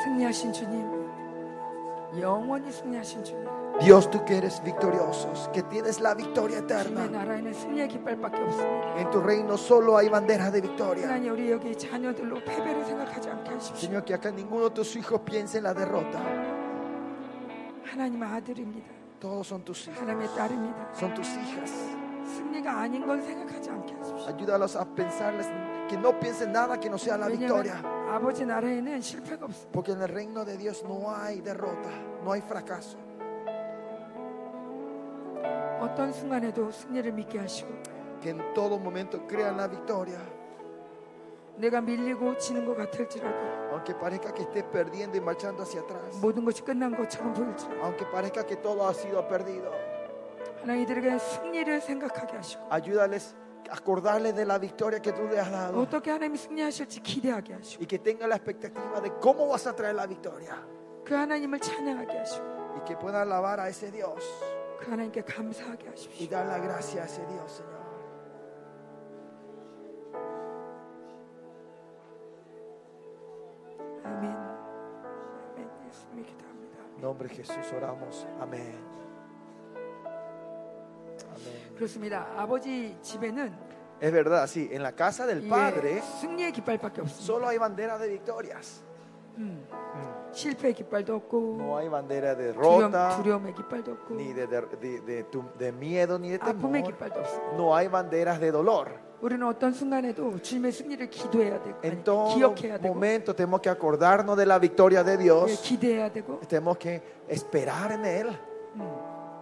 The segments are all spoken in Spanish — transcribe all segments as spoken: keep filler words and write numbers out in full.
승리하신 주님, 영원히 승리하신 주님, Dios, tú que eres victoriosos, que tienes la victoria 주님의 eterna. 나라에는 승리의 깃발밖에 없습니다. En tu reino solo hay banderas de victoria. 하나님, 우리 여기 자녀들로 패배를 생각하지 않게 하십시오. Señor, que acá ninguno de tus hijos piense en la derrota. 하나님 아들입니다. Todos son tus hijos, 하나님의 딸입니다. son tus hijas. 승리가 아닌 걸 생각하지 않게 하십시오. Ayúdalos a pensarles que no piensen nada que no sea la victoria. 왜냐하면 아버지 나라에는 실패가 없습니다. Porque en el reino de Dios no hay derrota, no hay fracaso. 어떤 순간에도 승리를 믿게 하시고, Que en todo momento crean la victoria. 내가 밀리고 지는 것 같을지라도, Aunque parezca que estés perdiendo y marchando hacia atrás. 모든 것이 끝난 것처럼 보일지라도, Aunque parezca que todo ha sido perdido. 하나님 이들에게 승리를 생각하게 하시고, Ayúdales a acordarles de la victoria que tú le has dado. 어떻게 하나님이 승리하실지 기대하게 하시고, Y que tengan la expectativa de cómo vas a traer la victoria. 그 하나님을 찬양하게 하시고, Y que puedan alabar a ese Dios. 그 하나님께 감사하게 Y 하십시오. dar la gracia a ese Dios, Señor. 아멘. 아멘. 예수님의 기도합니다. En nombre de Jesús oramos. Amén. Amén. 그렇습니다. 아버지 집에는 Es verdad, sí. En la casa del 예, Padre 승리의 깃발밖에 없습니다. solo hay bandera de victorias. 음. 실패의 깃발도 없고, No hay bandera de 두려움, derrota, 두려움의 깃발도 없고, ni de, de, de, de tu- de miedo, ni de 아픔의 temor. 깃발도 없습니다. No hay banderas de dolor. 우리는 어떤 순간에도 주님의 승리를 기도해야 되고, En 아니, todo 기억해야 되고, momento tenemos que acordarnos de la victoria de 예, Dios. 기대해야 되고, Tenemos que esperar en Él. 음,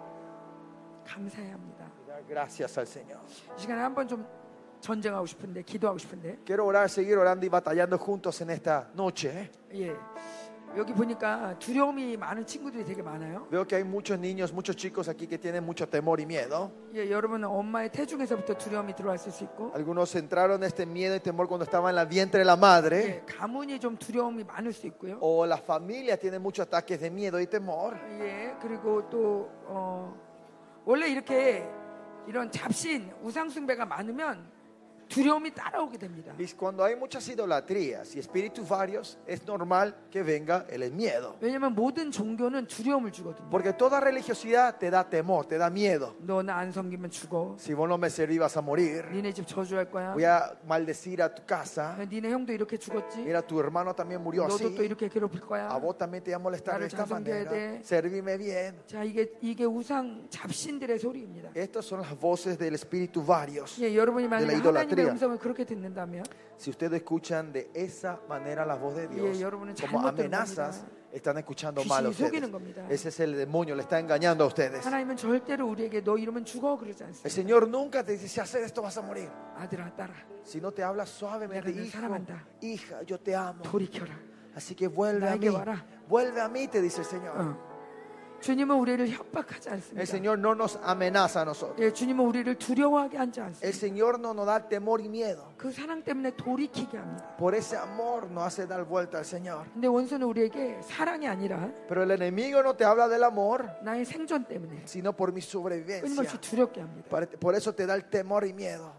감사해야 합니다. Y dar gracias al Señor. 이 시간에 한번 좀 전쟁하고 싶은데, 기도하고 싶은데, Quiero orar, seguir orando y batallando juntos en esta noche. 예, 여기 보니까 두려움이 많은 친구들이 되게 많아요. Veo que hay muchos niños, muchos chicos aquí que tienen mucho temor y miedo. 예, 여러분은 엄마의 태중에서부터 두려움이 들어왔을 수 있고, Algunos entraron en este miedo y temor cuando estaban en el vientre de la madre. 예, 가문이 좀 두려움이 많을 수 있고요. O la familia tiene muchos ataques de miedo y temor. 예, 그리고 또 어, 원래 이렇게 이런 잡신 우상 숭배가 많으면 두려움이 따라오게 됩니다. Y cuando hay muchas idolatrías y espíritus varios, es normal que venga el miedo. 왜냐면 모든 종교는 두려움을 주거든요. Porque toda religiosidad te da temor, te da miedo. 너 나 안 섬기면 죽어. Si vos no me servís vas a morir. 니네 집 저주할 거야. Voy a maldecir a tu casa. 니네 형도 이렇게 죽었지. Mira, tu hermano también murió 너도 또 así. 이렇게 괴롭힐 거야. A vos también te voy a molestar de 나를 esta 잘 섬겨야 manera. 돼. Servime bien. 자, 이게 이게 우상 잡신들의 소리입니다. Estas son las voces del espíritu varios. 예, 여러분이 de la 만약에 idolatría. 하나님의 음성을 그렇게 듣는다면, Si ustedes escuchan de esa manera la voz de Dios, 예, 여러분은 como 잘못 amenazas, 들은 están escuchando mal a 귀신이 ustedes. 속이는 겁니다. Ese es el demonio, le está engañando a ustedes. 하나님은 절대로 우리에게 너 이러면 죽어 그러지 El 않습니다. Señor nunca te dice, si haces esto vas a morir. 아들아, 딸아, Si no te habla suavemente, 내가 널 hijo, 사랑한다. hija, yo te amo. 돌이켜라. Así que vuelve a 나에게 mí. 와라. Vuelve a mí, te dice el Señor. 어. 주님은 우리를 협박하지 El 않습니다. Señor no nos amenaza a nosotros. 예, 주님은 우리를 두려워하게 하지 El 않습니다. Señor no nos da temor y miedo. 그 사랑 때문에 돌이키게 합니다. Por ese amor nos hace dar vuelta al Señor. 근데 원수는 우리에게 사랑이 아니라 Pero el enemigo no te habla del amor, 나의 생존 때문에 sino por mi 끊임없이 sobrevivencia. 두렵게 합니다. Por por eso te da el temor y miedo.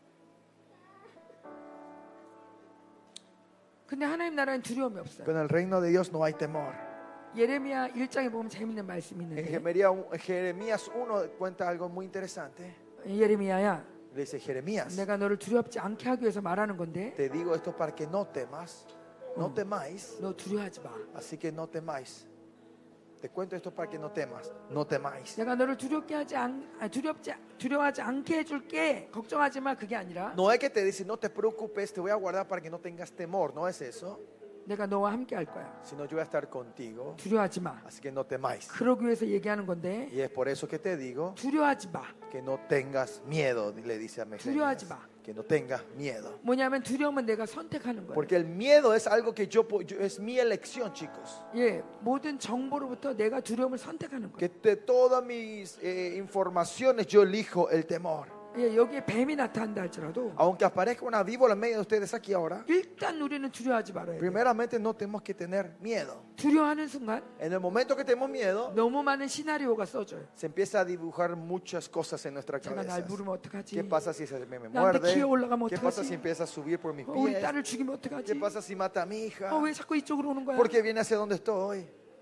근데 하나님 나라엔 두려움이 없어요. Pero en el reino de Dios no hay temor. 예레미야 일 장에 보면 재밌는 말씀이 En 있는데, Jeremías- Jeremías uno cuenta algo muy interesante. 예레미야야, Le dice, Jeremías, 내가 너를 두렵지 않게 하기 위해서 말하는 건데 te digo esto para que no temas, no temáis, 너 두려워하지 마. así que no temáis. Te cuento esto para que no temas, no temáis. 내가 너를 두렵게 하지 않, 아니, 두렵지 두려워하지 않게 해줄게. 걱정하지 마. 그게 아니라 No es que te dice, no te preocupes, te voy a guardar para que no tengas temor, no es eso, 내가 너와 함께 할 거야. sino yo voy a estar contigo, 두려워하지 마. así que no temáis. 그러기 위해서 얘기하는 건데, Y es por eso que te digo 두려워하지 마. que no tengas miedo, le dice a 두려워하지 Jeremías, 마. que no tengas miedo. 뭐냐면 두려움은 내가 선택하는 거야. Porque el miedo es algo que yo, po- yo- es mi elección, chicos. 예, 모든 정보로부터 내가 두려움을 선택하는 거야. Que de todas mis eh, informaciones yo elijo el temor. 예, 여기에 뱀이 나타난다 할지라도 Aunque aparezca una víbora en medio de ustedes aquí ahora, 일단 우리는 두려워하지 말아야 돼요. primeramente no tenemos que tener miedo. 두려워하는 순간 En el momento que tenemos miedo, 너무 많은 시나리오가 써져요. se empieza a dibujar muchas cosas en nuestra 제가 날 cabeza. 물으면 어떡하지? ¿Qué pasa si se me, me 나한테 muerde? 기어 올라가면 ¿Qué pasa 어떡하지? si empieza a subir por mis 어, 우리 pies? 딸을 죽이면 ¿Qué 어떡하지? pasa si mata a mi hija? 어, 왜 자꾸 이쪽으로 오는 거야? ¿Por qué viene hacia donde estoy?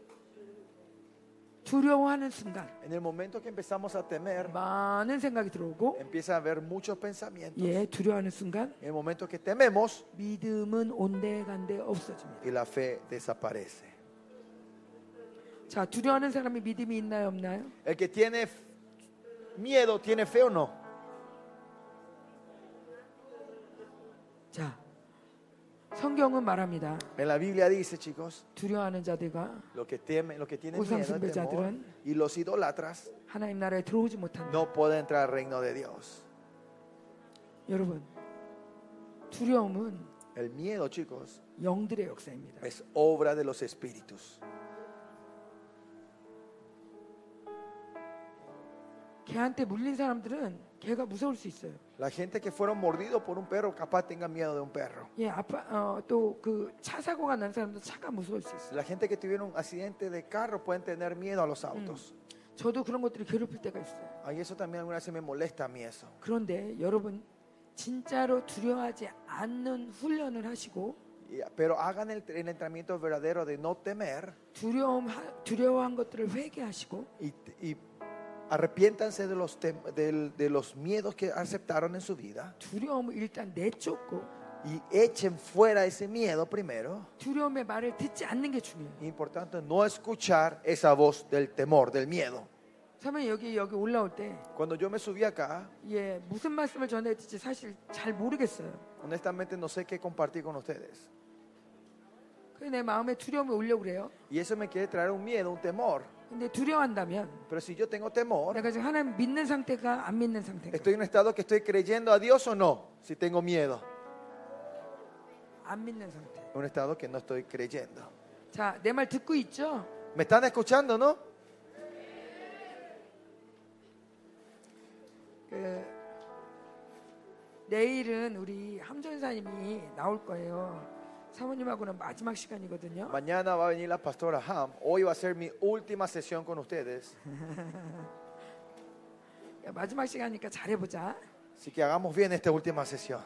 두려워하는 순간 En el momento que empezamos a temer, 많은 생각이 들어오고, empieza a haber muchos pensamientos. 예, 두려워하는 순간 En el momento que tememos, 믿음은 온데간데 없어집니다. y la fe desaparece. 자, 두려워하는 사람이 믿음이 있나요, 없나요? El que tiene f- miedo, ¿tiene fe o no? 자, 성경은 말합니다. En la Biblia dice, chicos, 두려워하는 자들과 lo que temen, lo que tienen 우상 miedo, temor, 숭배자들은 y los idólatras 하나님 나라에 들어오지 못한다. no pueden entrar al reino de Dios. 여러분, 두려움은 El miedo, chicos, 영들의 역사입니다. es obra de los espíritus. 개한테 물린 사람들은 개가 무서울 수 있어요. La gente que fueron mordidos por un perro capaz tenga miedo de un perro. 예, 아빠 어, 또 그 차 사고가 난 사람도 차가 무서울 수 있어요. La gente que tuvieron un accidente de carro pueden tener miedo a los autos. 저도 그런 것들이 괴롭힐 때가 있어요. Ay, eso también alguna vez me molesta a mí eso. 그런데 여러분 진짜로 두려워하지 않는 훈련을 하시고 Y- Pero hagan el, el entrenamiento verdadero de no temer 두려움 두려워한 것들을 회개하시고 y, y arrepiéntanse de los, tem- del- de los miedos que aceptaron en su vida 두려움을 일단 내쫓고 y echen fuera ese miedo primero. 두려움의 말을 듣지 않는 게 중요해요. Importante no escuchar esa voz del temor, del miedo. 처음에 여기 여기 올라올 때 Cuando yo me subí acá, 예, 무슨 말씀을 전해드릴지 사실 잘 모르겠어요. honestamente no sé qué compartir con ustedes. 그래서 내 마음에 두려움이 오려고 그래요. Y eso me quiere traer un miedo, un temor. 근데 두려워한다면 Pero si yo tengo temor, 내가 지금 하나님 믿는 상태가 안 믿는 상태가 ¿estoy en un estado que estoy creyendo a Dios o no? Si tengo miedo, 안 믿는 상태. un estado que no estoy creyendo. 자, 내 말 듣고 있죠? ¿Me están escuchando, no? 그 내일은 우리 함전사님이 나올 거예요. 사모님하고는 마지막 시간이거든요. Mañana va a venir la pastora Ham. Hoy va a ser mi última sesión con ustedes. 마지막 시간이니까 잘해보자. Así que hagamos bien esta última sesión.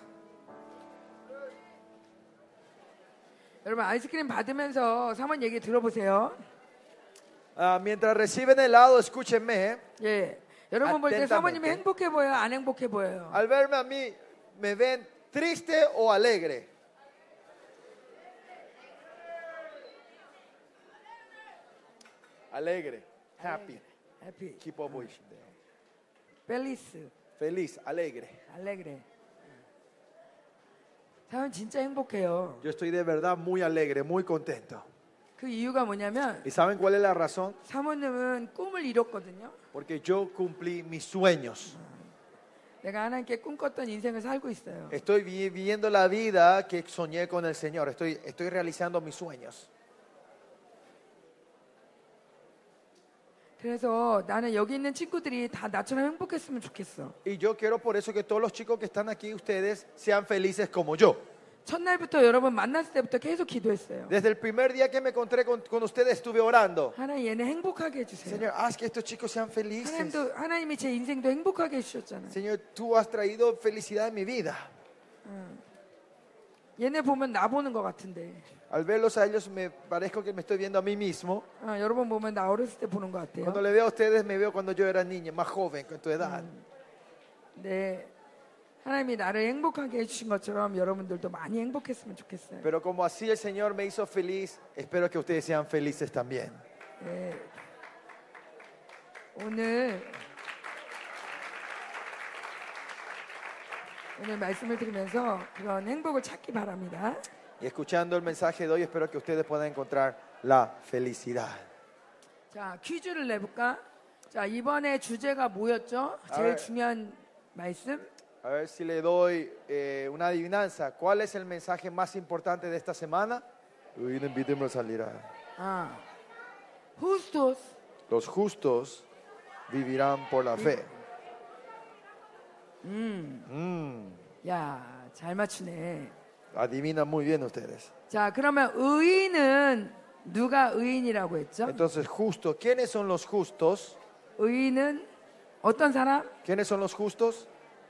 여러분 아이스크림 받으면서 사모님 얘기 들어보세요. Ah, mientras reciben helado, escúchenme. 예, 여러분 볼 때 Atentamente. 사모님이 행복해 보여요? 안 행복해 보여요? Al verme a mí, ¿me ven triste o alegre? Alegre. Happy. 해피, Keep up with it. 펠리스, Feliz, alegre. 알레그레. 사모님 진짜 행복해요. Yo estoy de verdad muy alegre, muy contento. 그 이유가 뭐냐면 ¿Y saben cuál es la razón? 사모님은 꿈을 이뤘거든요. Porque yo cumplí mis sueños. 내가 하나님께 꿈꿨던 인생을 살고 있어요. Estoy vi- viviendo la vida que soñé con el Señor. Estoy, estoy realizando mis sueños. 그래서 나는 여기 있는 친구들이 다 나처럼 행복했으면 좋겠어. Y yo quiero por eso que todos los chicos que están aquí, ustedes, sean felices como yo. 첫날부터 여러분 만났을 때부터 계속 기도했어요. Desde el primer día que me encontré con, con ustedes estuve orando. 하나님 얘네 행복하게 해주세요. Señor, haz que estos chicos sean felices. 하나님도 하나님이 제 인생도 행복하게 해주셨잖아요. Señor, tú has traído felicidad en mi vida. 얘네 보면 나 보는 것 같은데, Al verlos a ellos me parezco que me estoy viendo a mí mismo. 어, 여러분 보면 나 어렸을 때 보는 것 같아요. Cuando le veo a ustedes me veo cuando yo era niña, más joven, con tu edad. 네, 하나님이 나를 행복하게 해주신 것처럼 여러분들도 많이 행복했으면 좋겠어요. Pero como así el Señor me hizo feliz, espero que ustedes sean felices también. 네. 오늘 오늘 말씀을 들으면서 그런 행복을 찾기 바랍니다. Y escuchando el mensaje de hoy, espero que ustedes puedan encontrar la felicidad. 자, 퀴즈를 내볼까? 자, 이번에 주제가 뭐였죠? 제일 아, 중요한 말씀. A ver si le doy eh, una adivinanza. ¿Cuál es el mensaje más importante de esta semana? 의인은 믿음으로 살리라. 아, justos Los justos vivirán por la fe. 음, Mm, 야, 잘 맞추네. adivinan muy bien ustedes. 자, 그러면 의인은 누가 의인이라고 했죠? Entonces, justo, ¿quiénes son los justos? 의인은 어떤 사람? ¿Quiénes son los justos?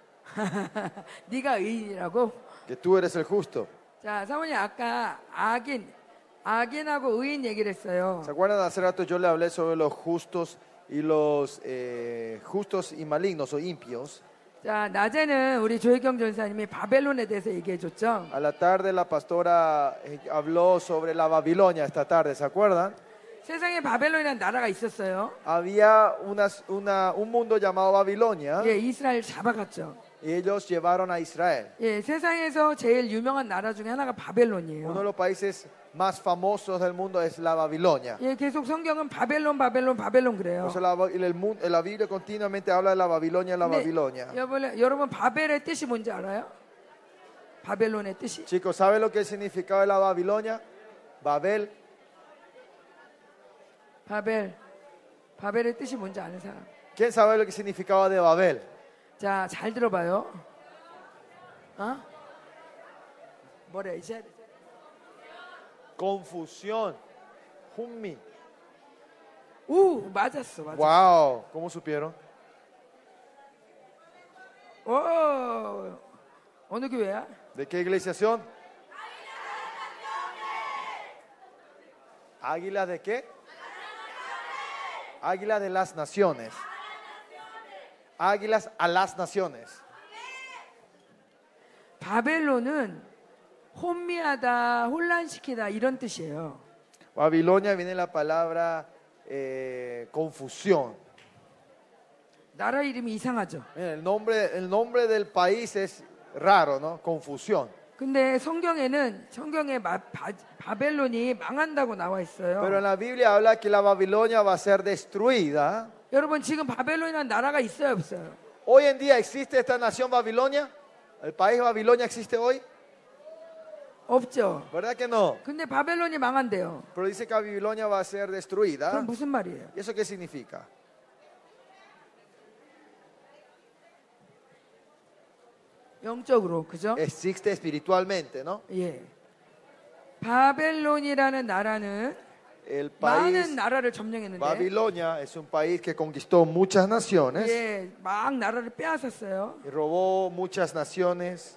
네가 의인이라고? Que tú eres el justo. 자, 사모님 아까 악인, 악인하고 의인 얘기를 했어요. ¿Se acuerdan? Hace rato yo le hablé sobre los justos y los eh, justos y malignos o impios. 자, 낮에는 우리 조혜경 전사님이 바벨론에 대해서 얘기해 줬죠. A la tarde la pastora eh, habló sobre la Babilonia esta tarde, ¿se acuerdan? 세상에 바벨론이라는 나라가 있었어요. Había una, una- un mundo llamado Babilonia 예, 이스라엘 잡아갔죠. y ellos llevaron a Israel. 예, 세상에서 제일 유명한 나라 중에 하나가 Uno de 바벨론이에요. los países más famosos del mundo es la Babilonia. 예, 계속 성경은 바벨론, 바벨론, 바벨론 Por 그래요. eso la, el mu- la Biblia continuamente habla de la Babilonia, la 근데 Babilonia. 여러분, 여러분 바벨의 뜻이 뭔지 알아요? 바벨론의 뜻이? Chicos, ¿saben lo que es el significado de la Babilonia? Babel. 바벨, 바벨의 뜻이 뭔지 아는 사람? ¿Quién sabe lo que significaba de Babel? 자, 잘 들어봐요. 어? 뭐래 이제? Confusión. Hummi. 우, 맞았어, 맞았어. Wow, ¿cómo supieron? 오, 어느 교회야? ¿De qué iglesia son? ¿Águila de qué? Águila de las naciones. Águilas a las naciones. 바벨론은 혼미하다, 혼란시키다 이런 뜻이에요. Babilonia viene la palabra eh, confusión. 나라 이름이 이상하죠. Miren, El nombre, el nombre del país es raro, ¿no? Confusión. 근데 성경에는 성경에 마- 바, 바벨론이 망한다고 나와 있어요. Pero en la Biblia habla que la Babilonia va a ser destruida. 여러분 지금 바벨론이라는 나라가 있어요, 없어요? Hoy en día existe esta nación Babilonia. El país Babilonia existe hoy. 없죠. ¿Verdad que no? 근데 바벨론이 망한대요. Pero dice que Babilonia va a ser destruida. 그럼 무슨 말이에요? ¿Y eso qué significa? 영적으로, 그죠? Existe espiritualmente, ¿no? 예. 바벨론이라는 나라는 El 많은 país 나라를 점령했는데, Babilonia es un país que conquistó muchas naciones 예, 막 나라를 빼앗았어요. y robó muchas naciones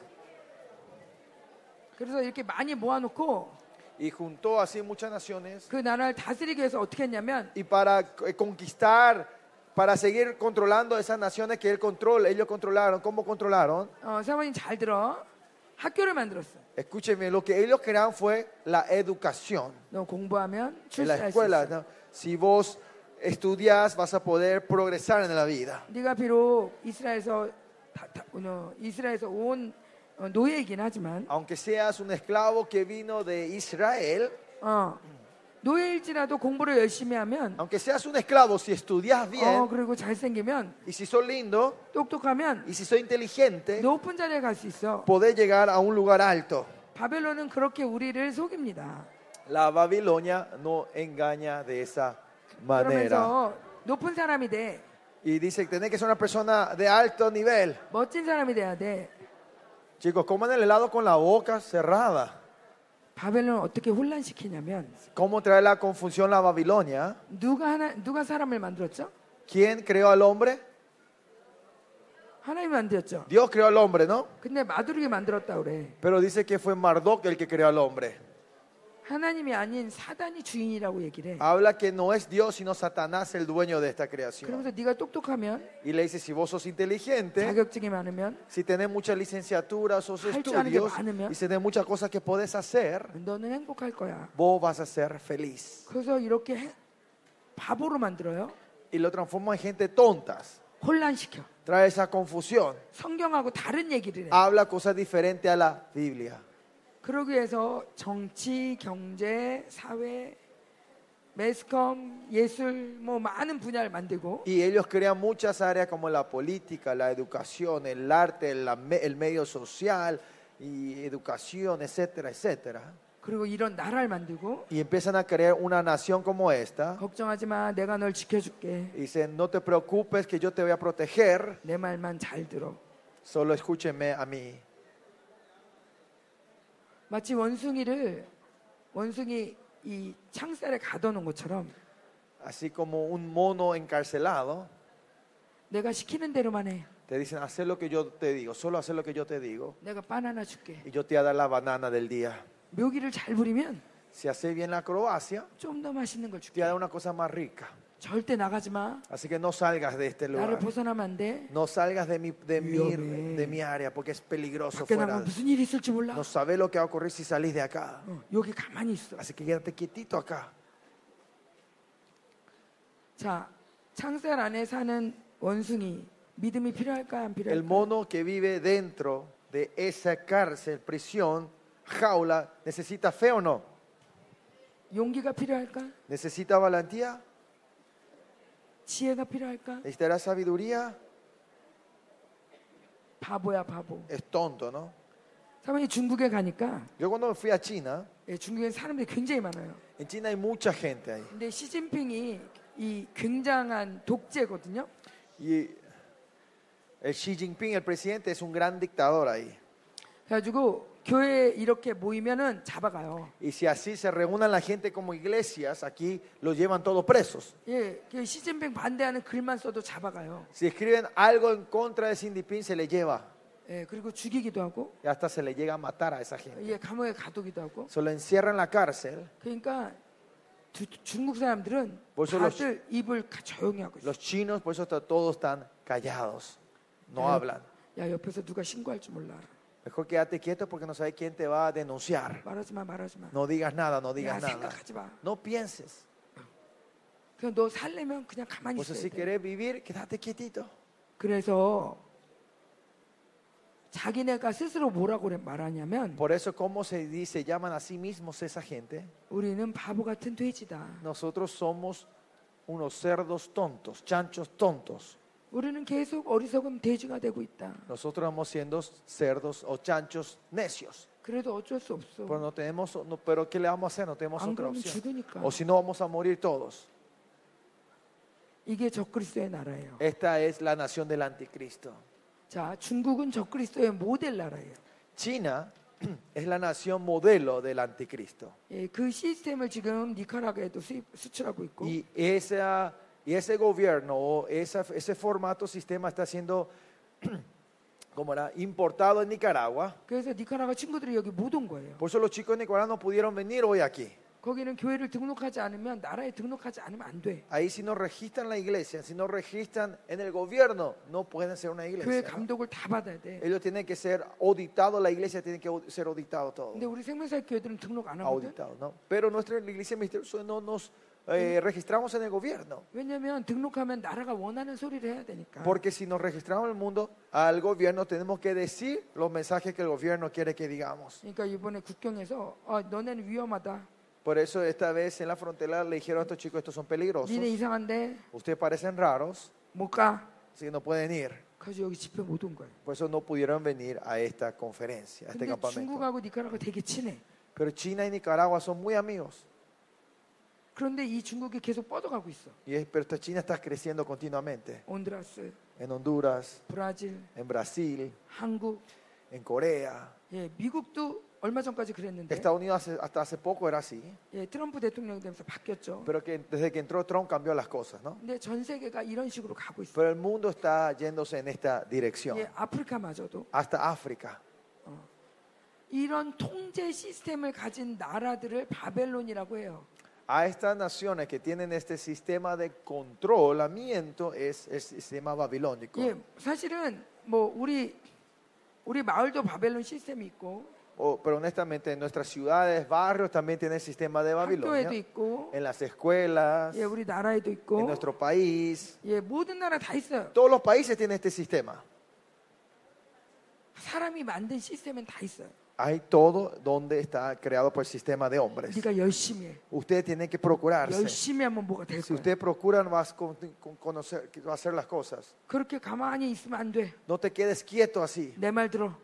그래서 이렇게 많이 모아놓고 y juntó así muchas naciones 그 나라를 다스리기 위해서 어떻게 했냐면 y para eh, conquistar, para seguir controlando esas naciones que él controla, ellos controlaron. ¿Cómo controlaron? 어, 사모님 잘 들어. 학교를 만들었어. Escúchenme, lo que ellos crearon fue la educación 너 공부하면 en la 출세할 수 escuela, 있어. ¿no? Si vos estudias vas a poder progresar en la vida. 네가 비록 이스라엘에서 다, 다, 어, 이스라엘에서 온 어, 노예이긴 하지만 Aunque seas un esclavo que vino de Israel, 어, 노예일지라도 공부를 열심히 하면 aunque seas un esclavo, si estudias 어, bien 그리고 잘생기면 y si sos lindo 똑똑하면 y si sos inteligente, 높은 자리에 갈 수 있어. podés llegar a un lugar alto. 바벨론은 그렇게 우리를 속입니다. La Babilonia no engaña de esa manera. 그러면서 높은 사람이 돼. Y dice que tenés que ser una persona de alto nivel. 멋진 사람이 돼야 돼. Chicos, coman el helado con la boca cerrada. 바벨론을 어떻게 혼란시키냐면 ¿Cómo trae la confusión la Babilonia? 누가 하나 누가 사람을 만들었죠? ¿Quién creó al hombre? 하나님이 만들었죠. Dios creó al hombre, ¿no? 근데 마두르게 만들었다 그래. Pero dice que fue Marduk el que creó al hombre. 하나님이 아닌 사단이 주인이라고 얘기를 해. Habla que no es Dios sino Satanás el dueño de esta creación. 그러면서 네가 똑똑하면 Y le dice, si vos sos inteligente, 자격증이 많으면 si tenés muchas licenciaturas o 할 줄 아는 게 estudios, 많으면 y si tenés muchas cosas que podés hacer, 너는 행복할 거야. vos vas a ser feliz. 그래서 이렇게 해- 바보로 만들어요. Y lo transforma en gente tontas. 혼란시켜. Trae esa confusión. 성경하고 다른 얘기를 해. Habla cosas diferentes a la Biblia. 그러기 위해서 정치, 경제, 사회, 매스컴, 예술 뭐 많은 분야를 만들고 Y ellos crean muchas áreas como la política, la educación, el arte, la me- el medio social y educación, etcétera, etcétera. 그리고 이런 나라를 만들고 Y empiezan a crear una nación como esta. 걱정하지 마. 내가 널 지켜줄게. Y dicen, no te preocupes que yo te voy a proteger. 내 말만 잘 들어. Solo escúchenme a mí. 마치 원숭이를 원숭이 이 창살에 가둬놓은 것처럼 Así como un mono encarcelado, 내가 시키는 대로만 해. te dicen, haz lo que yo te digo, solo haz lo que yo te digo, 내가 바나나 줄게. y yo te voy a dar la banana del día. 묘기를 잘 부리면 Si haces bien la acrobacia, 좀 더 맛있는 걸 te 줄게. voy a dar una cosa más rica. 절대 나가지 마. Así que no salgas de este 나를 lugar. 벗어나면 안 돼. No salgas de mi, de mi, 위험해. de mi área porque es peligroso 밖에 fuera. 나가면 무슨 일이 있을지 몰라. No sabes lo que va a ocurrir si salís de acá. 어, 여기 가만히 있어. Así que quédate quietito acá. 자, 창살 안에 사는 원숭이 믿음이 필요할까 안 El 필요할까? mono que vive dentro de esa cárcel, prisión, jaula, ¿necesita fe o no? 용기가 필요할까? ¿Necesita valentía? 지혜가 필요할까? ¿Necesitará sabiduría? 바보야 바보. Es tonto, ¿no? 사모님 중국에 가니까 Yo cuando fui a China, 예, 중국에 사람들이 굉장히 많아요. en China hay mucha gente ahí. 근데 시진핑이 이 굉장한 독재거든요. Y el Xi Jinping, el presidente, es un gran dictador ahí. 그래가지고 교회에 이렇게 모이면은 잡아가요. Y si así se reúnan la gente como iglesias, aquí los llevan todos presos. 예, 그 시진핑 반대하는 글만 써도 잡아가요. Si escriben algo en contra de Xi Jinping, se les lleva. 예, 그리고 죽이기도 하고, Y hasta se le llega a matar a esa gente. 예, 감옥에 가두기도 하고. Se lo encierran en la cárcel. 그러니까 두- 중국 사람들은 벌써 los- 다들 입을 가- 조용히 하고 있어. Los chinos, por eso está- todos están callados. No Ya. hablan. 야, 옆에서 누가 신고할 줄 몰라. Mejor quédate quieto porque no sabes quién te va a denunciar. 말하지 마, 말하지 마. No digas nada, no 야, digas nada. 생각하지 마. No pienses. 그냥 너 살려면 그냥 가만히 Pues 있어야 si 돼. querés vivir, quédate quietito. 그래서 자기네가 스스로 뭐라고 그래- 말하냐면 Por eso, ¿cómo se dice? Llaman a sí mismos esa gente. 우리는 바보 같은 돼지다. Nosotros somos unos cerdos tontos, chanchos tontos. 우리는 계속 어리석은 돼지가 되고 있다. Nosotros vamos siendo cerdos o chanchos necios. 그래도 어쩔 수 없어. Pero no tenemos, no, pero ¿qué le vamos a hacer? No tenemos 안 otra 그러면 opción. 죽으니까. O si no, vamos a morir todos. 이게 적그리스도의 나라예요. Esta es la nación del anticristo. 자, 중국은 적그리스도의 모델 나라예요. China es la nación modelo del anticristo. 예, 그 시스템을 지금 니카라과에도 수입, 수출하고 있고 Y, esa, y ese gobierno o esa, ese formato, sistema está siendo como era, importado en Nicaragua. 그래서 니카라과 친구들이 여기 못 온 거예요. Por eso los chicos nicaragüenos no pudieron venir hoy aquí. 거기는 교회를 등록하지 않으면 나라에 등록하지 않으면 안 돼. Ahí si no registran la iglesia, si no registran en el gobierno, no pueden ser una 교회 iglesia. ¿no? 감독을 다 받아야 돼. Ellos tienen que ser auditados, la iglesia tiene que au- ser auditado todo. 근데 우리 생명사역 교회들은 등록 안 하거든. Auditado, ¿no? Pero nuestra iglesia misteriosa no nos eh, registramos en el gobierno. 왜냐하면 등록하면 나라가 원하는 소리를 해야 되니까. Porque si nos registramos en el mundo, al gobierno tenemos que decir los mensajes que el gobierno quiere que digamos. 그러니까 이번에 국경에서 아, 너네는 위험하다. Por eso esta vez en la frontera le dijeron a estos chicos, estos son peligrosos. 니네 이상한데 Ustedes parecen raros, 못 가. así que no pueden ir. 그래서 여기 집회 못 온 거예요. Por eso no pudieron venir a esta conferencia, a este 근데 campamento. 중국하고 니카라과 되게 친해. Pero China y Nicaragua son muy amigos. 그런데 이 중국이 계속 뻗어가고 있어. Y es- pero esta China está creciendo continuamente. 온두라스, En Honduras, 브라질, en Brasil, 한국, en Corea. 예, 미국도 얼마 전까지 그랬는데 Estados Unidos hace- hasta hace poco era así. 예, 트럼프 대통령 되면서 바뀌었죠. Pero que desde que entró Trump cambió las cosas, ¿no? 근데 전 세계가 이런 식으로 가고 있어. Pero el mundo está yéndose en esta dirección. 예, 아프리카마저도 Hasta África. 이런 통제 시스템을 가진 나라들을 바벨론이라고 해요. A estas naciones que tienen este sistema de controlamiento es el sistema babilónico. 예, 사실은 뭐 우리 우리 마을도 바벨론 시스템이 있고 O- pero honestamente, en nuestras ciudades, barrios también tienen el sistema de Babilonia. 학교에도 있고 En las escuelas, 예, 우리 나라에도 en 있고 nuestro país. 예, 모든 나라 다 있어요. Todos los países tienen este sistema. 사람이 만든 시스템은 다 있어요. Hay todo donde está creado por el sistema de hombres. 네가 열심히 해. Ustedes tienen que procurarse. 열심히 하면 뭐가 될 Si 거야. ustedes procuran, vas a con- con- conocer, vas a hacer las cosas. 그렇게 가만히 있으면 안 돼. No te quedes quieto así. 내 말 들어.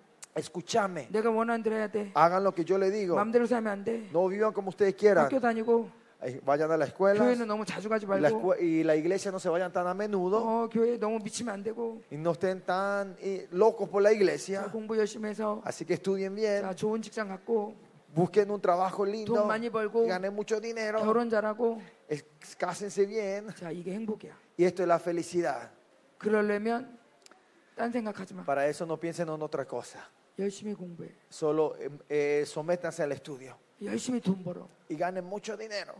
Escúchame. 내가 원하는 대로 해야 돼. Hagan lo que yo le digo. 마음대로 살면 안 돼. No vivan como ustedes quieran. 학교 다니고 eh, vayan a la escuela 교회는 너무 자주 가지 y la, 말고 escue- y la iglesia no se vayan tan a menudo 어, 교회에 너무 미치면 안 되고 y no estén tan eh, locos por la 자, iglesia. 공부 열심히 해서 Así que estudien bien, 자, 좋은 직장 갖고 busquen un trabajo lindo, 돈 많이 벌고 ganen mucho dinero, 결혼 잘하고 es- cásense bien. 자, 이게 행복이야. Y esto es la felicidad. 그러려면 딴 생각하지 마. Para eso no piensen en otra cosa. 열심히 공부해. Solo eh, eh, sométanse al estudio 열심히 돈 벌어. y ganen mucho dinero.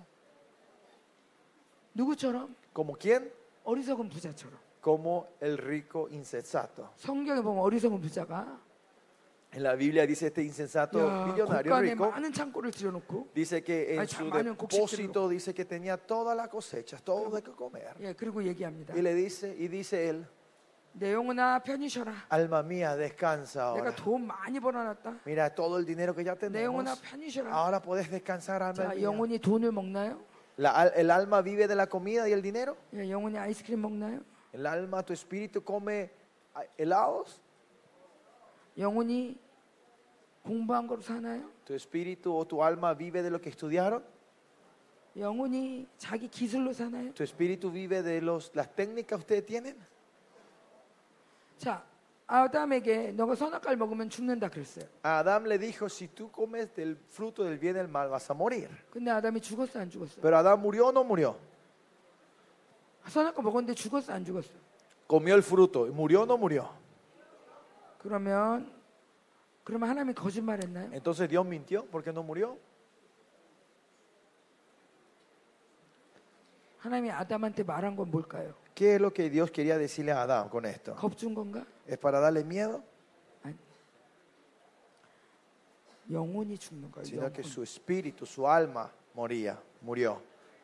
누구처럼? ¿Como quién? 어리석은 부자처럼. Como el rico insensato. 성경에 보면 어리석은 부자가 En la Biblia dice este insensato 야, millonario 곳간에 rico, 많은 창고를 들여놓고 dice que en Ay, su 많은 depósito dice que tenía todas las cosechas, todo de que comer. 예, 그리고 얘기합니다. Y le dice, y dice él, 내 영혼아 편히 쉬어라. alma mía, descansa 내가 ahora. 돈 많이 벌어놨다. Mira todo el dinero que ya 내 영혼아 tenemos. 편히 쉬어라. Ahora puedes descansar, alma 자, mía. 영혼이 돈을 먹나요? La al- ¿El alma vive de la comida y el dinero? 예, 영혼이 아이스크림 먹나요? ¿El alma, tu espíritu come ah, helados? 영혼이 공부한 거로 사나요? ¿Tu espíritu o tu alma vive de lo que estudiaron? 영혼이 자기 기술로 사나요? ¿Tu espíritu vive de los, las técnicas que ustedes tienen? 자, 아담에게 너가 선악과를 먹으면 죽는다 그랬어요. A Adán le dijo, si tú comes del fruto del bien y del mal vas a morir. 근데 아담이 죽었어 안 죽었어? Pero Adán murió o no murió. 선악과 먹었는데 죽었어 안 죽었어? Comió el fruto, ¿murió o no murió? 그러면 그러면 하나님이 거짓말했나요? Entonces Dios mintió porque no murió. 하나님이 아담한테 말한 건 뭘까요? ¿Qué es lo que Dios quería decirle a Adán con esto? 겁준 건가? ¿Es para darle miedo? 아니. 영혼이 죽는 거예요. Sino que 영혼. su espíritu, su alma moría, murió.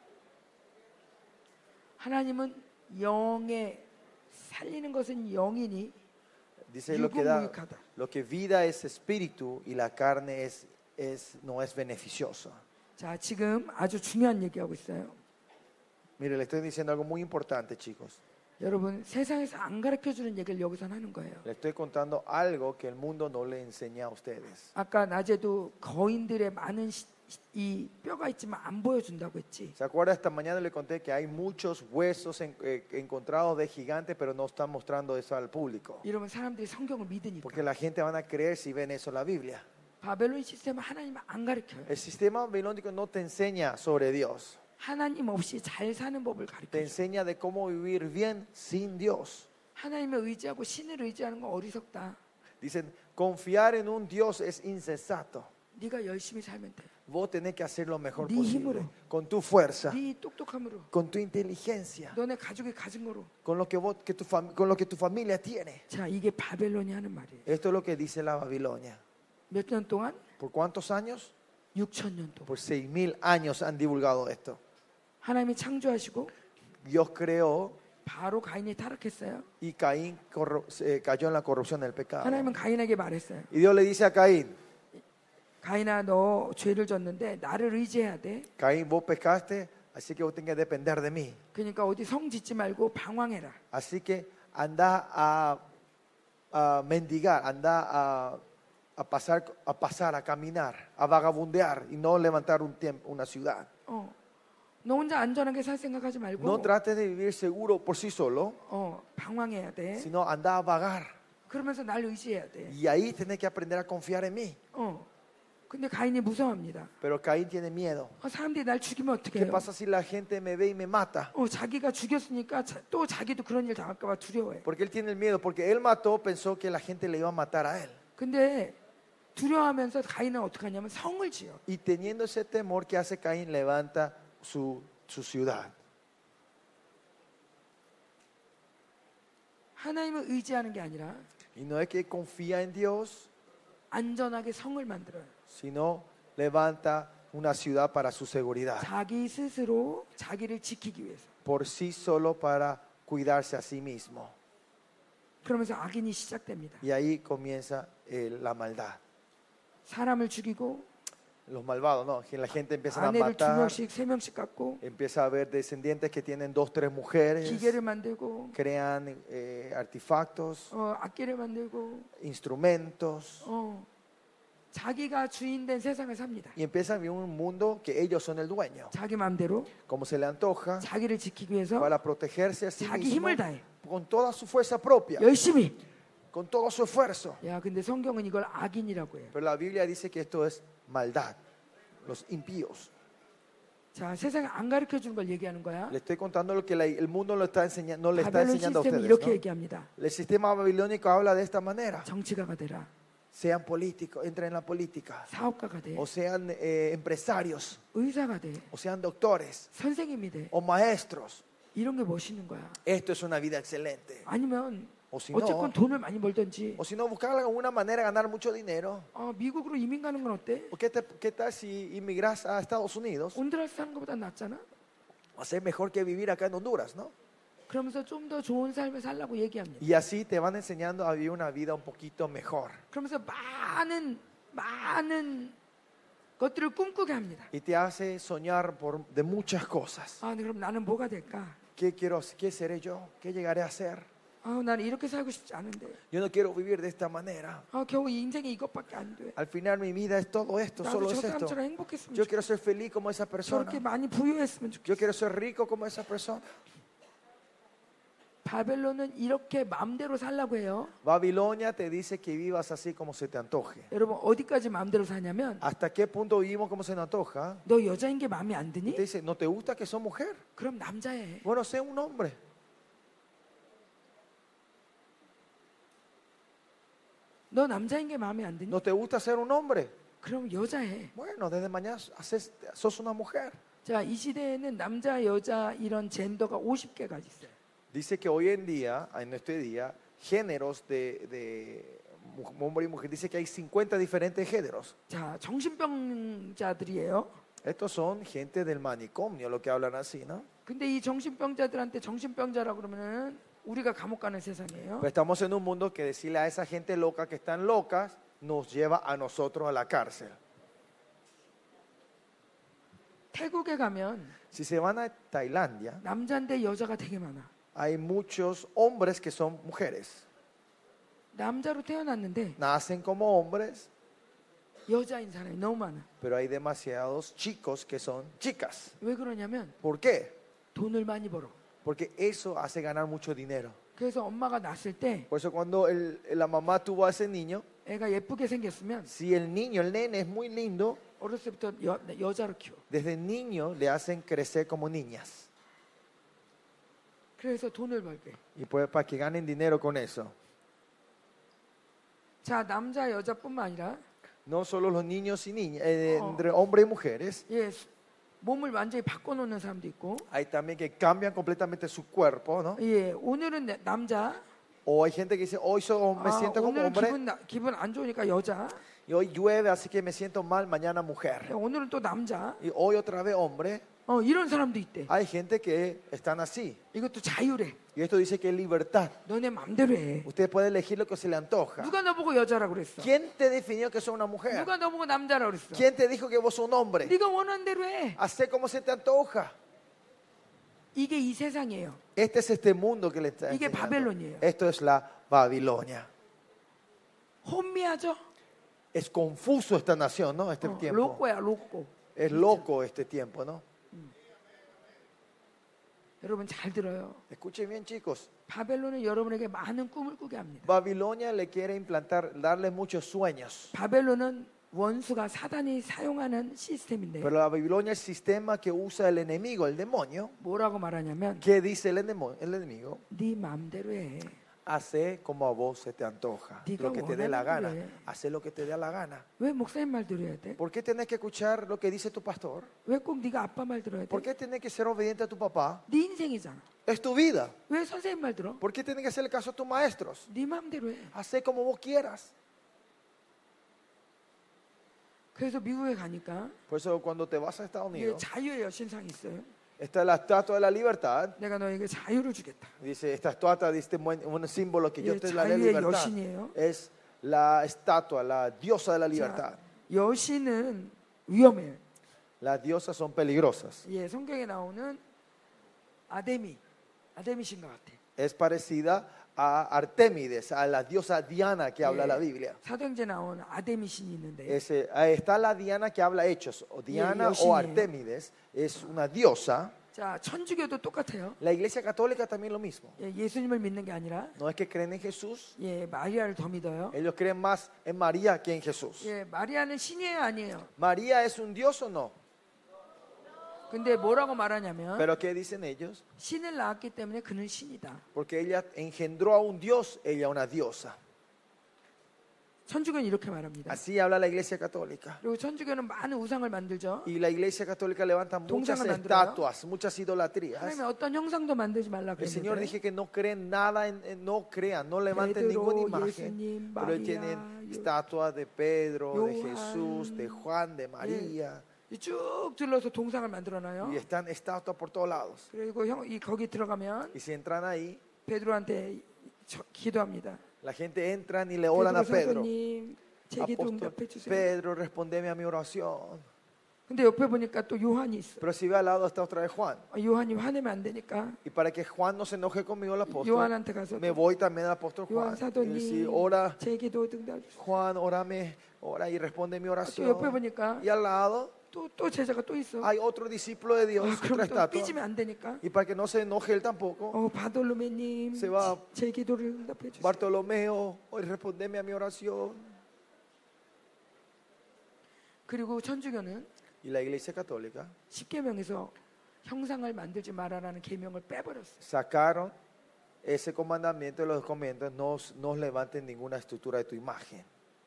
하나님은 영에 살리는 것은 영이니 Dice lo que da, 유구무익하다. lo que vida es espíritu y la carne es, es, no es beneficioso. 자, 지금 아주 중요한 얘기하고 있어요. Mire, le estoy diciendo algo muy importante, chicos. 여러분, 세상에서 안 가르쳐 주는 얘기를 여기서 하는 거예요. Le estoy contando algo que el mundo no le enseña a ustedes. 아까 낮에도 거인들의 많은 시, 이 뼈가 있지만 안 보여준다고 했지. ¿Se acuerda? Esta mañana le conté que hay muchos huesos en- eh, encontrados de gigantes, pero no están mostrando eso al público. 이러면 사람들이 성경을 믿으니까. Porque la gente van a creer si ven eso en la Biblia. 바벨론 시스템은 하나님 안 가르쳐요. El sistema babilónico no te enseña sobre Dios. 하나님 없이 잘 사는 법을 Te 가르쳐요. enseña de cómo vivir bien sin Dios. 하나님을 의지하고 신을 의지하는 건 어리석다. Dicen, confiar en un Dios es insensato. 네가 열심히 살면 돼. Vos tenés que hacer lo mejor 네 posible. 힘으로. Con tu fuerza, 네 똑똑함으로, con tu inteligencia, 너네 가족이 가진 거로. con lo que, vos, que tu, fam- con lo que tu familia tiene. 자, 이게 바벨론이 하는 말이에요. Esto es lo que dice la Babilonia. 몇 년 동안? ¿Por cuántos años? 육천 년 동안. Por seis mil años han divulgado esto. 하나님이 창조하시고 Dios creó 바로 가인이 타락했어요. y Caín corro- eh, cayó en la corrupción del pecado. 하나님은 가인에게 말했어요. Y Dios le dice a Caín, 가인아, 너 죄를 졌는데 나를 의지해야 돼. Caín, vos pecaste, así que vos tenés que depender de mí. 그러니까 어디 성 짓지 말고 방황해라. Así que anda a, a mendigar, anda a, a pasar, a pasar, a caminar, a vagabundear y no levantar un tiempo, una ciudad. 어, 너 혼자 안전하게 살 생각하지 No 말고 trates de vivir seguro por sí solo, 어, 방황해야 돼. sino anda a vagar. 그러면서 날 의지해야 돼. Y ahí tenés que aprender a confiar en mí. 어. 근데 가인이 무서워합니다. Pero Caín tiene miedo. 어, 사람들이 날 죽이면 어떻게 ¿Qué 해요? pasa si la gente me ve y me mata? 어, 자기가 죽였으니까 자, 또 자기도 그런 일 당할까 봐 두려워해. Porque él tiene el miedo, porque él mató, pensó que la gente le iba a matar a él. 근데 두려워하면서 가인은 어떻게 하냐면 성을 지어. Y teniendo ese temor que hace Caín, levanta su, su ciudad. 하나님을 의지하는 게 아니라 Y no es que confía en Dios, 안전하게 성을 만들어요. sino levanta una ciudad para su seguridad, 자기 스스로 자기를 지키기 위해서. por sí solo para cuidarse a sí mismo. 그러면서 악인이 시작됩니다. Y ahí comienza eh, la maldad. 사람을 죽이고 Los malvados, ¿no? Que la gente empieza a 아내를 두 matar, 명씩 세 명씩 갖고 empieza a haber descendientes que tienen dos, tres mujeres, 기계를 만들고 crean eh, artefactos, 어, 악기를 만들고 instrumentos. 어, 자기가 주인 된 세상을 삽니다. y empiezan a vivir un mundo que ellos son el dueño, 자기 마음대로 como se le antoja, 자기를 지키기 위해서 para protegerse a sí 자기 mismo 힘을 다해 con toda su fuerza propia, 열심히. con todo su esfuerzo. 야, 근데 성경은 이걸 악인이라고 해요. Pero la Biblia dice que esto es maldad, los impíos. 자, 세상에 안 가르쳐 주는 걸 얘기하는 거야. Le estoy contando lo que la- el mundo lo está enseñando, no le está 바벨론 enseñando a 시스템이 ustedes. 이렇게 ¿no? 얘기합니다. El sistema babilónico habla de esta manera. 정치가가 되라, Sean políticos, entren en la política. 사업가가 돼, O sean eh, empresarios, 의사가 돼, o sean doctores, 선생님이 돼. o maestros. 이런 게 멋있는 거야. Esto es una vida excelente. 아니면 O si no, 어쨌건 돈을 많이 벌든지. o si no buscar alguna manera de ganar mucho dinero. 어, 미국으로 이민 가는 건 어때? ¿O qué, te- qué tal si inmigras a Estados Unidos? 온두라스 사는 것보다 낫잖아. Va a ser mejor que vivir acá en Honduras, ¿no? 그러면서 좀 더 좋은 삶을 살라고 얘기합니다. Y así te van enseñando a vivir una vida un poquito mejor. 그러면서 많은 많은 것들을 꿈꾸게 합니다. Y te hace soñar por, de muchas cosas. 아, 근데 그럼 나는 뭐가 될까? ¿Qué quiero, qué seré yo? ¿Qué llegaré a ser? 아, 나는 이렇게 살고 싶지 않은데. Yo no quiero vivir de esta manera. 아, 겨우 이 인생이 이것밖에 안 돼. Al final mi vida es todo esto, 나도 solo 저 es esto. 사람처럼 행복했으면 Yo 좋겠어. quiero ser feliz como esa persona. 저렇게 많이 부유했으면 좋겠어. Yo quiero ser rico como esa persona. 바벨론은 이렇게 마음대로 살라고 해요. Babilonia te dice que vivas así como se te antoje. 여러분 어디까지 마음대로 사냐면 ¿Hasta qué punto vivimos como se nos antoja? 너 여자인 게 마음에 안 Te 드니? dice, ¿no te gusta que sos mujer? 그럼 남자애. Bueno, sé un hombre. 너 남자인 게 마음에 안 드니? ¿No te gusta ser un hombre? 그럼 여자애. Bueno, desde mañana haces- sos una mujer. 자, 이 시대에는 남자, 여자 이런 젠더가 오십 개가 있어요. Dice que hoy en día, en este día, géneros de, de mu- hombre y mujer, dice que hay cincuenta diferentes géneros. 자, 정신병자들이에요. Estos son gente del manicomio, lo que hablan así, ¿no? 근데 이 정신병자들한테 정신병자라고 그러면은 우리가 감옥 가는 세상이에요. Pero estamos en un mundo que decirle a esa gente loca que están locas nos lleva a nosotros a la cárcel. 태국에 가면 Si se van a Tailandia, 남자인데 여자가 되게 많아. hay muchos hombres que son mujeres. 남자로 태어났는데 Nacen como hombres, 여자인 사람이 너무 많아. pero hay demasiados chicos que son chicas. 왜 그러냐면 ¿Por qué? 돈을 많이 벌어. Porque eso hace ganar mucho dinero. 그래서 엄마가 낳았을 때 Por eso cuando el- la mamá tuvo a ese niño, 애가 예쁘게 생겼으면 si el niño, el nene es muy lindo, 어렸을 때부터 여, 여자로 키워. desde niño le hacen crecer como niñas. 그래서 돈을 벌게. Y pues para que ganen dinero con eso. 자, 남자 여자뿐만 아니라 No solo los niños y niñas, eh, Oh. entre hombres y mujeres, 예, 몸을 완전히 바꿔놓는 사람도 있고, hay también que cambian completamente su cuerpo, ¿no? 예, 오늘은 내- 남자, O hay gente que dice, hoy so- me 아, siento como 오늘은 hombre 기분, 나- 기분 안 좋으니까 여자, y hoy llueve, así que me siento mal, mañana mujer. 예, 오늘은 또 남자, Y hoy otra vez hombre. 어, 이런 사람도 있대. Hay gente que están así. 이것도 자유래. Y esto dice que es libertad. 너네 맘대로 해. Usted puede elegir lo que se le antoja. 누가 너보고 여자라고 그랬어? ¿Quién te definió que sos una mujer? 누가 너보고 남자라고 그랬어? ¿Quién te dijo que vos sos un hombre? 네가 원하는 대로 해. Hacé como se te antoja. 이게 이 세상이에요. Este es este mundo que le está 이게 enseñando. 바벨론이에요. Esto es la Babilonia. 혼미하죠? Es confuso esta nación, ¿no? Este 어, tiempo. 로꼬야, 로꼬. Es loco este tiempo, ¿no? 여러분 잘 들어요. Escuchen bien, chicos. 바벨론은 여러분에게 많은 꿈을 꾸게 합니다. Babilonia le quiere implantar, darle muchos sueños. 바벨론은 원수가 사단이 사용하는 시스템인데 Pero la Babilonia es el sistema que usa el enemigo, el demonio. 뭐라고 말하냐면 ¿Qué dice el enemigo? El enemigo 네 마음대로 해. hace como a vos se te antoja. Diga, Lo que te dé la bueno, gana. hombre. Hace lo que te dé la gana. 왜 목사님 말 들어야 돼? ¿Por qué tenés que escuchar lo que dice tu pastor? 왜 꼭 네가 아빠 말 들어야 돼? ¿Por qué tenés que ser obediente a tu papá? 네 인생이잖아. Es tu vida. 왜 선생님 말 들어? ¿Por qué tenés que hacerle caso a tus maestros? 네 마음대로 해. Hacé como vos quieras. 그래서 미국에 가니까 Por eso cuando te vas a Estados 이게 Unidos, 자유의 여신상이 있어요. está la estatua de la libertad. 내가 너에게 자유를 주겠다. Dice, esta estatua dice un símbolo que yo 예, te la de 자유의 libertad. 여신이에요. Es la estatua, la diosa de la 자, libertad. 여신은 위험해요. Las diosas son peligrosas. 예, 성경에 나오는 아데미, 아데미 신과 같아. Es parecida a Artemides, a la diosa Diana que habla la Biblia. 사도행전에 나온 아데미 신이 있는데 Ese, ahí está la Diana que habla Hechos, o Diana 여신이에요. o Artemides, es una diosa. 자, 천주교도 똑같아요. La iglesia católica también lo mismo. 예, 예수님을 믿는 게 아니라 No es que creen en Jesús, 예, 마리아를 더 믿어요. ellos creen más en María que en Jesús. 예, 마리아는 신이에요, 아니에요? ¿María es un dios o no? 근데 뭐라고 말하냐면 Pero ¿qué dicen ellos? 신을 낳았기 때문에 그는 신이다. Porque ella engendró a un dios, ella una diosa. 천주교는 이렇게 말합니다. Así habla la iglesia católica. 그리고 천주교는 많은 우상을 만들죠. Y la iglesia católica levanta muchas 동상을 만들어요. estatuas, muchas idolatrías. 하나님이 어떤 형상도 만들지 말라 El Señor 그랬는데 dije que no creen nada, en, en- no crean, no levanten Pedro, ninguna imagen. 예수님, Pero 마리아, tienen 요- estatuas de Pedro, de 요한. Jesús, de Juan, de María. 쭉 둘러서 동상을 만들어놔요. Y están estatuas por todos lados. 그리고 형, 이 거기 들어가면 Y si entran ahí, 베드로한테 저- 기도합니다. la gente entran y le oran a 베드로 Pedro. 사도님, 제 기도 Apóstol 응답해 주세요. Pedro, respondeme a mi oración. 근데 옆에 보니까 또 요한이 있어. Pero si ve al lado está otra vez Juan. 아, 요한이 화내면 안 되니까 Y para que Juan no se enoje conmigo el apóstol, 요한한테 가서 me voy también al apóstol 요한 Juan. Y decir, 사도님, ora, 제 기도 응답해 주세요. Juan, órame, ora y responde mi 또 옆에 oración. 보니까 Y al lado 또, 또 제자가 또 있어. hay otro discípulo de Dios, 아, otra 그럼 또 estatua. 삐지면 안 되니까. Y para que no se enoje él tampoco, 어, 바돌로메님, Se va. 제 기도를 응답해 주세요. Bartolomeo, hoy respondeme a mi oración. 그리고 천주교는 Y la iglesia católica 십계명에서 형상을 만들지 말아라는 계명을 빼버렸어요. sacaron ese comandamiento de los commandamientos, no, no levanten ninguna estructura de tu imagen.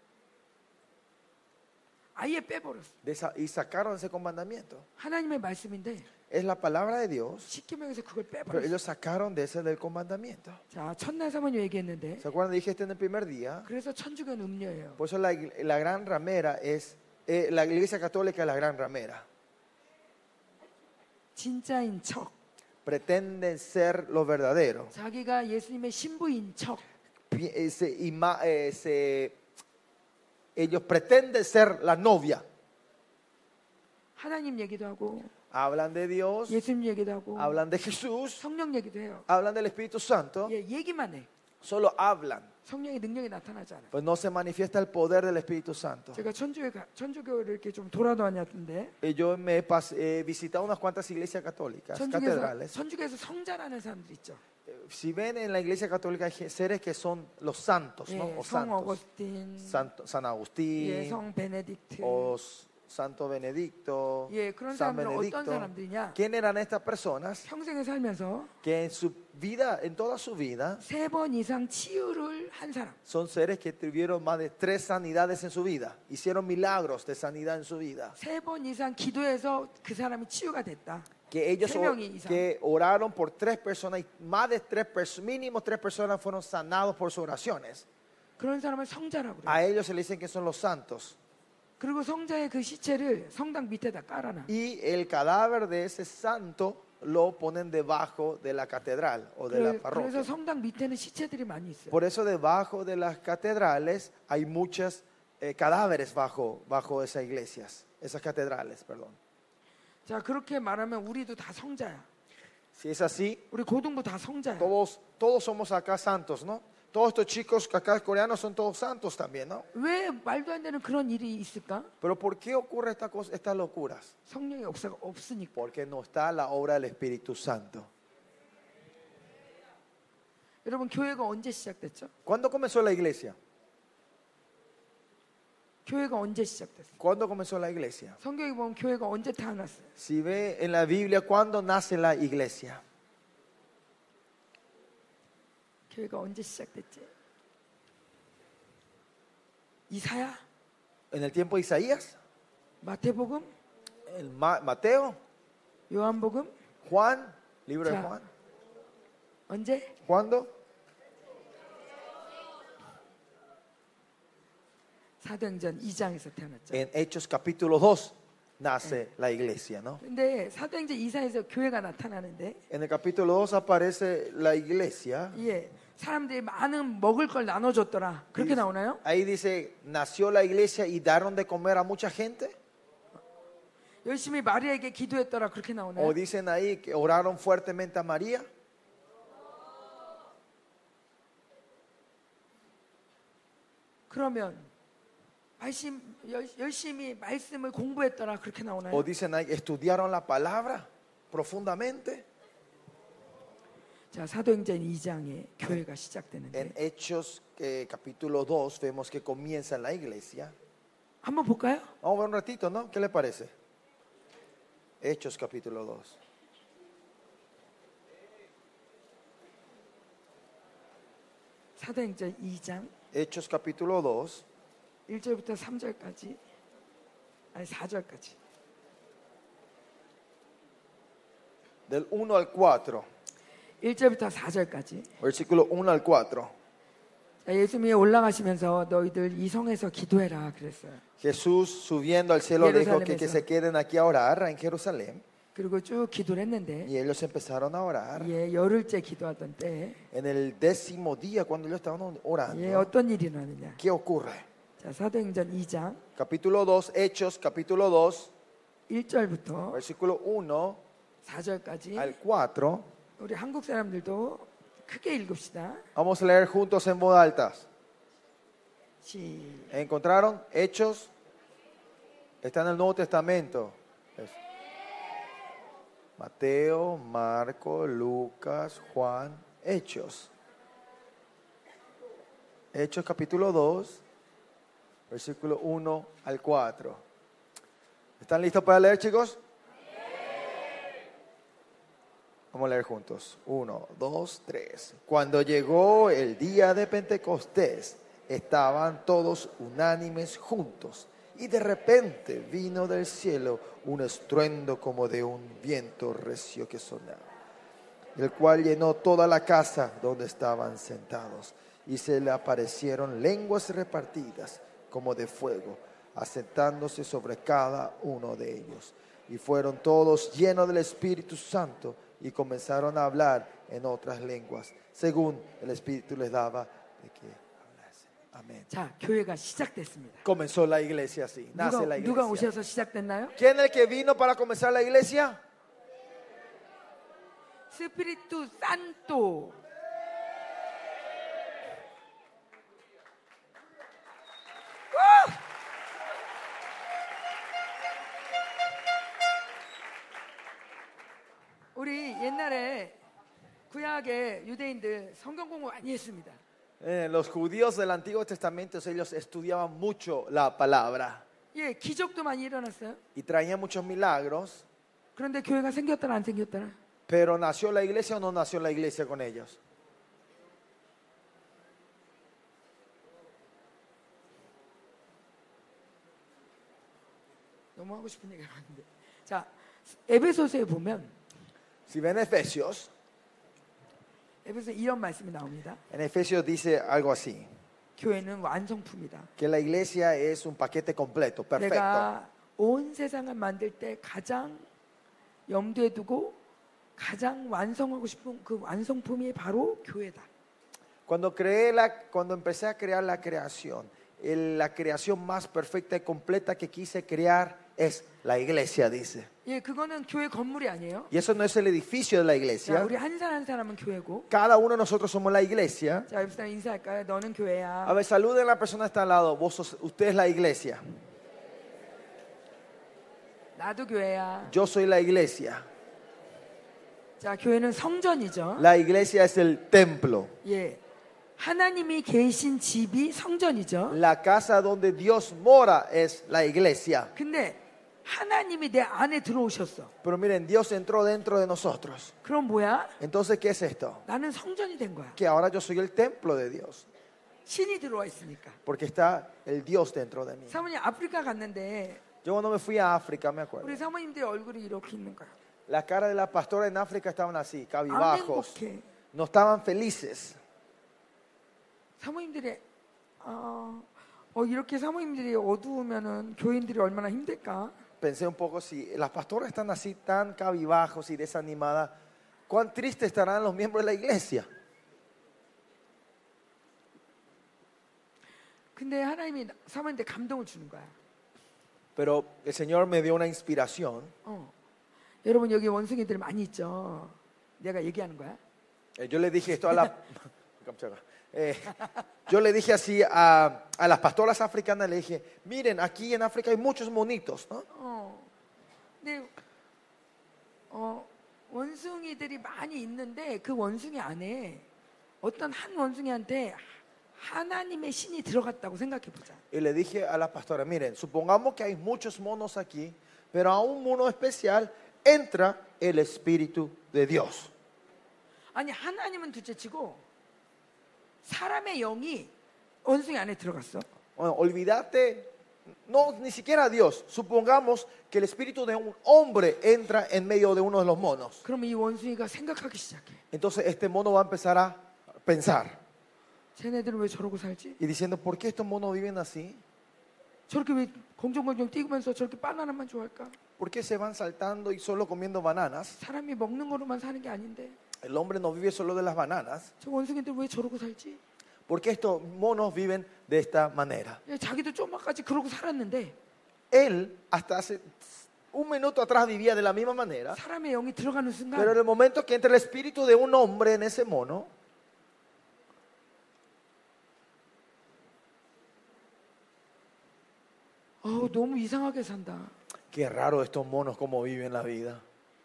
아예 빼버렸어요. De esa- y sacaron ese comandamiento. 하나님의 말씀인데 Es la palabra de Dios, 십계명에서 그걸 pero 빼버렸어요. ellos sacaron de ese del comandamiento. 자, 첫날 사모님 얘기했는데 ¿Se acuerdan? Dije este en el primer día. 그래서 천주교는 음녀예요. Por eso la, ig- la gran ramera es, eh, la iglesia católica es la gran ramera. 진짜인 척, Pretenden ser lo verdadero. 자기가 예수님의 신부인 척, Pi- eh, se ima- eh, se- ellos pretenden ser la novia. 하나님 얘기도 하고 Hablan de Dios, 예수님 얘기도 하고 hablan de Jesús, 성령 얘기도 해요. hablan del Espíritu Santo, 예, 얘기만 해. solo hablan, 성령의 능력이 나타나지 않아요. pues no se manifiesta el poder del Espíritu Santo. 제가 천주교 천주교를 이렇게 좀 돌아다녔는데 Eh, Yo me he pas- he visitado unas cuantas iglesias católicas, 천주교에서 catedrales. 천주교에서 성자라는 사람들 있죠. Eh, Si ven en la iglesia católica hay ge- seres que son los santos, ¿no? 예, O 성 santos. 어거스틴, Santo- San 예, Agustín, 성 베네딕트. o S- Santo Benedicto, 예, 그런 San 사람들은 어떤 Benedicto. 사람들이냐? ¿Quién eran estas personas? 평생을 살면서 Que en su vida, en toda su vida, 세 번 이상 치유를 한 사람. son seres que tuvieron más de tres sanidades en su vida. Hicieron milagros de sanidad en su vida. 세 번 이상 기도해서 그 사람이 치유가 됐다. Que ellos 세 o- 명이 이상. que oraron por tres personas y más de tres personas, mínimo tres personas fueron sanados por sus oraciones. 그런 사람을 성자라고 그래요. A ellos se les dicen que son los santos. 그리고 성자의 그 시체를 성당 밑에다 깔아놔. Y el cadáver de ese santo lo ponen debajo de la catedral o de la 그래- parroquia. 그래서 성당 밑에는 시체들이 많이 있어요. Por eso debajo de las catedrales hay muchos cadáveres bajo, bajo esas iglesias, esas catedrales, perdón. 자, 그렇게 말하면 우리도 다 성자야. Si es así, 우리 고등부 다 성자야. todos, todos somos acá santos, ¿no? Todos estos chicos acá coreanos son todos santos también, ¿no? 왜 말도 안 되는 그런 일이 있을까? Pero ¿por qué ocurre esta cosa, estas locuras? 성령의 역사가 없으니까. Porque no está la obra del Espíritu Santo. 여러분, 교회가 언제 시작됐죠? ¿Cuándo comenzó la iglesia? 교회가 언제 시작됐어요? ¿Cuándo comenzó la iglesia? 성경에 보면 교회가 언제 태어났어요? Si ve en la Biblia, ¿cuándo nace la iglesia? 교회가 언제 시작됐지? 이사야? ¿En el tiempo de Isaías? 마태복음? ¿En Ma- Mateo? 요한복음? ¿Juan? ¿Libro de Ya. Juan? 언제? ¿Cuándo? 사도행전 이 장에서 태어났죠. En Hechos capítulo dos nace la iglesia, ¿no? 근데 사도행전 이 장에서 교회가 나타나는데 En el capítulo dos aparece la iglesia. 예, 사람들이 많은 먹을 걸 나눠줬더라. 그렇게 나오나요? Ahí dice, nació la iglesia y daron de comer a mucha gente. 열심히 마리아에게 기도했더라. 그렇게 나오나요? O dicen ahí que oraron fuertemente a María. 그러면 말씀, 열- 열심히 말씀을 공부했더라 그렇게 나오나요? O dicen ahí, estudiaron la palabra profundamente. 자, 사도행전 이 장에 교회가 En 시작되는데 Hechos eh, capítulo dos vemos que comienza en la iglesia. 한번 볼까요? Vamos a ver un ratito, ¿no? ¿Qué le parece? Hechos capítulo dos. 사도행전 이 장 Hechos capítulo dos, 일 절부터 삼 절까지 아니 사 절까지 del uno al cuatro. 일 절부터 사 절까지 Versículo uno al cuatro. 자, 예수님이 올라가시면서 너희들 이 성에서 기도해라 그랬어요. Jesús subiendo al cielo dijo que, que Jerusalem에서. se queden aquí a orar en Jerusalén. 그리고 쭉 기도를 했는데 Y ellos empezaron a orar. 예, 열흘째 기도하던 때 En el décimo día, cuando ellos estaban orando, 예, 어떤 일이 일어나느냐. ¿qué ocurre? 자, 사도행전 이 장 Capítulo dos, Hechos, capítulo dos, 일 절부터 versículo uno 사 절까지 al cuatro. 우리 한국 사람들도 크게 읽읍시다. Vamos a leer juntos en voz alta. 시 ¿Encontraron? Hechos. Está en el Nuevo Testamento. Es Mateo, Marco, Lucas, Juan, Hechos. Hechos capítulo dos, versículo uno al cuatro. ¿Están listos para leer, chicos? Vamos a leer juntos. Uno, dos, tres. Cuando llegó el día de Pentecostés, estaban todos unánimes juntos. Y de repente vino del cielo un estruendo como de un viento recio que sonaba, el cual llenó toda la casa donde estaban sentados. Y se le aparecieron lenguas repartidas como de fuego, asentándose sobre cada uno de ellos. Y fueron todos llenos del Espíritu Santo y comenzaron a hablar en otras lenguas, según el Espíritu les daba de que hablasen. Amén. 자, 교회가 시작됐습니다. Comenzó la iglesia así, nace 누가, la 누가 iglesia. 오셔서 시작됐나요? ¿Quién es el que vino para comenzar la iglesia? 스피리투 산토. 우리 옛날에 구약의 유대인들 성경 공부 많이 했습니다. Eh, los judíos del Antiguo Testamento, ellos estudiaban mucho la palabra 예, 기적도 많이 일어났어요. y traían muchos milagros, 그런데 교회가 생겼더라 안 생겼더라? pero ¿nació la iglesia o no nació la iglesia con ellos? 너무 하고 싶은 얘기가 많은데. 자, 에베소서에 보면 Si ven Efesios, 에베소에 이런 말씀이 나옵니다. en Efesios dice algo así, 교회는 완성품이다. que la iglesia es un paquete completo, perfecto. 내가 온 세상을 만들 때 가장 염두에 두고 가장 완성하고 싶은 그 완성품이 바로 교회다. Cuando creé la, cuando empecé a crear la creación, el- la creación más perfecta y completa que quise crear es la iglesia, dice. 예, 그거는 교회 건물이 아니에요. Y eso no es el edificio de la 자, iglesia. 우리 한 사람 한 사람은 교회고. Cada uno de nosotros somos la iglesia. 자, 옆 사람 인사할까요? 너는 교회야. A ver, saluden a la persona que está al lado. Vos sos- usted es la iglesia. 나도 교회야. Yo soy la iglesia. 자, 교회는 성전이죠. La iglesia es el templo. 예. 하나님이 계신 집이 성전이죠. La casa donde Dios mora es la iglesia. 근데 하나님이 내 안에 들어오셨어. Pero miren, Dios entró dentro de nosotros. 그럼 뭐야? Entonces, ¿qué es esto? 나는 성전이 된 거야. Que ahora yo soy el templo de Dios. 신이 들어와 있으니까. Porque está el Dios dentro de mí. 사모님 아프리카 갔는데 Yo cuando me fui a África, me acuerdo. 우리 사모님들의 얼굴이 이렇게 있는 거야. La cara de la pastora en África estaban así, 안 cabibajos. 행복해. No estaban felices. 사모님들이 어, 어 이렇게 사모님들이 어두우면은 교인들이 얼마나 힘들까? Pensé un poco, si las pastoras están así tan cabibajos y desanimadas, ¿cuán tristes estarán los miembros de la iglesia? 근데 하나님이 사모님한테 감동을 주는 거야. Pero el Señor me dio una inspiración. 어. 여러분 여기 원숭이들 많이 있죠. 내가 얘기하는 거야. Eh, Yo le dije esto a la... Kamchatka. Eh, yo le dije así a, a las pastoras africanas, le dije, miren, aquí en África hay muchos monitos, ¿no? 어, 근데 어, 원숭이들이 많이 있는데 그 원숭이 안에 어떤 한 원숭이한테 하나님의 신이 들어갔다고 생각해 보자. Y le dije a las pastoras, miren, supongamos que hay muchos monos aquí, pero a un mono especial entra el Espíritu de Dios. 아니 하나님은 둘째치고 사람의 영이 원숭이 안에 들어갔어. Bueno, olvídate, no, ni siquiera Dios. Supongamos que el espíritu de un hombre entra en medio de uno de los monos. 그러면 이 원숭이가 생각하기 시작해. Entonces este mono va a empezar a pensar 쟤네들은 왜 저러고 살지? y diciendo, ¿por qué estos monos viven así? 저렇게 왜 공정공정 뛰면서 저렇게 바나나만 좋아할까? ¿Por qué se van saltando y solo comiendo bananas? 사람이 먹는 거로만 사는 게 아닌데 El hombre no vive solo de las bananas. 저 원숭이들 왜 저러고 살지? ¿Por qué estos monos viven de esta manera? 자기도 조금까지 그러고 살았는데 Él hasta hace un minuto atrás vivía de la misma manera, 사람의 영이 들어가는 순간 pero en el momento que entra el espíritu de un hombre en ese mono, 어우, 너무 이상하게 산다. qué raro estos monos cómo viven la vida.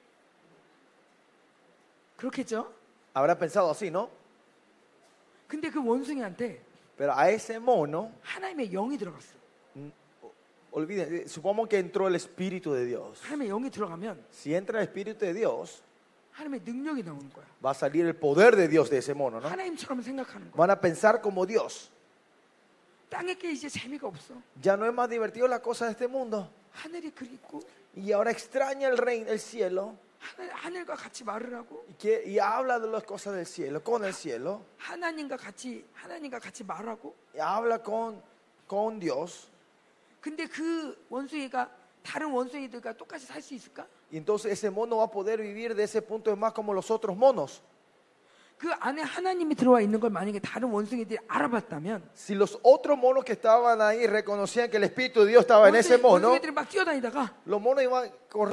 그렇겠죠? Habrá pensado así, ¿no? 근데 그 원숭이한테 Pero a ese mono, 하나님의 영이 들어갔어. olviden, supongamos que entró el Espíritu de Dios. 하나님의 영이 들어가면 Si entra el Espíritu de Dios, 하나님의 능력이 나오는 거야. va a salir el poder de Dios de ese mono, ¿no? 하나님처럼 생각하는 거야. Van a pensar como Dios. 땅에 게 이제 재미가 없어. Ya no es más divertido la cosa de este mundo. 하늘이 그립고 Y ahora extraña el reino, el cielo. 하늘, 하늘과 같이 말을 하고 Y, que, y habla de las cosas del cielo, con el cielo. 하나님과 같이 하나님과 같이 말하고. Y habla con, con Dios. 근데 그 원숭이가 다른 원숭이들과 똑같이 살 수 있을까? Y entonces ese mono va a poder vivir de ese punto de más como los otros monos. 그 안에 하나님이 들어와 있는 걸 만약에 다른 원숭이들이 알아봤다면 Si los otros monos que estaban ahí reconocían que el Espíritu de Dios estaba en ese 원숭이, mono, 원숭이들이 막 뛰어다니다가 los monos iban corriendo